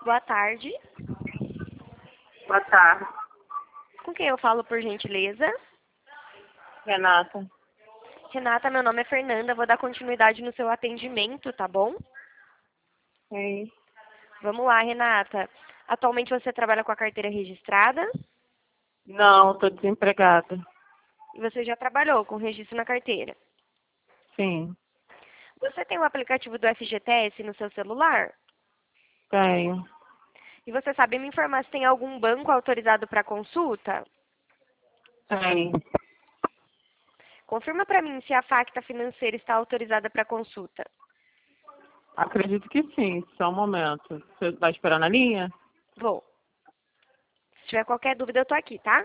Boa tarde. Boa tarde, Com quem eu falo, por gentileza? Renata. Renata, meu nome é Fernanda. Vou dar continuidade no seu atendimento, tá bom? Sim. Vamos lá, Renata. Atualmente você trabalha com a carteira registrada Não, estou desempregada. e você já trabalhou com registro na carteira. Sim, Você tem o aplicativo do FGTS no seu celular? tenho. E você sabe me informar se tem algum banco autorizado para consulta? Tenho. Confirma para mim se a Facta Financeira está autorizada para consulta. Acredito que sim. Só um momento. Você está esperando a linha? Vou. Se tiver qualquer dúvida, eu tô aqui, tá?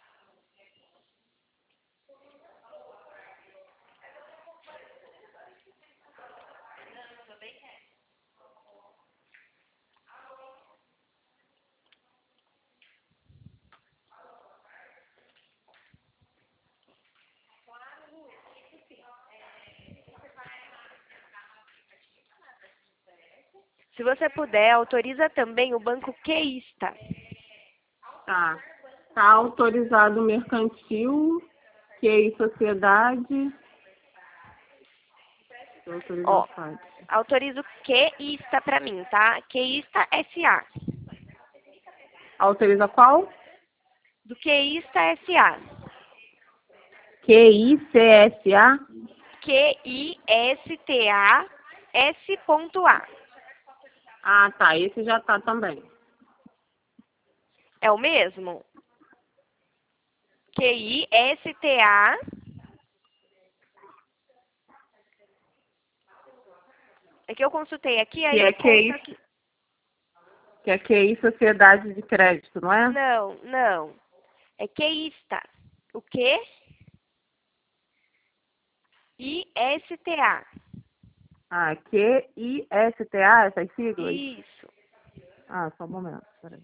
Se você puder, autoriza também o banco Queista. Tá. Tá autorizado mercantil, QI Sociedade. Autoriza Ó, o site. autoriza o Queista pra mim, tá? Queista SA. Autoriza qual? Do Queista SA. QICSA? Quista S.A. Ah, tá. Esse já tá também. É o mesmo? Quista. É que eu consultei aqui, Que aí é consta que... QI Sociedade de Crédito, não é? Não. É Queista. O Q? ISTA. Ah, QISTA, essas siglas? Isso. Ah, só um momento, peraí.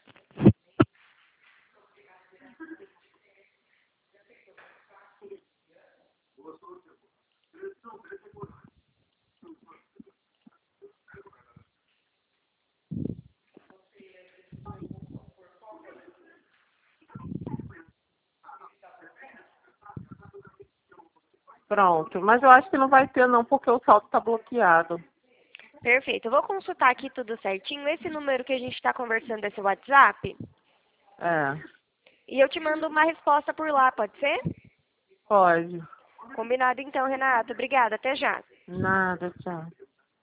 Pronto, mas eu acho que não vai ter não, porque o saldo está bloqueado. Perfeito. Eu vou consultar aqui tudo certinho. Esse número que a gente está conversando é seu WhatsApp. É, E eu te mando uma resposta por lá, pode ser? pode. Combinado então, Renata. Obrigada. Até já. Nada, tchau.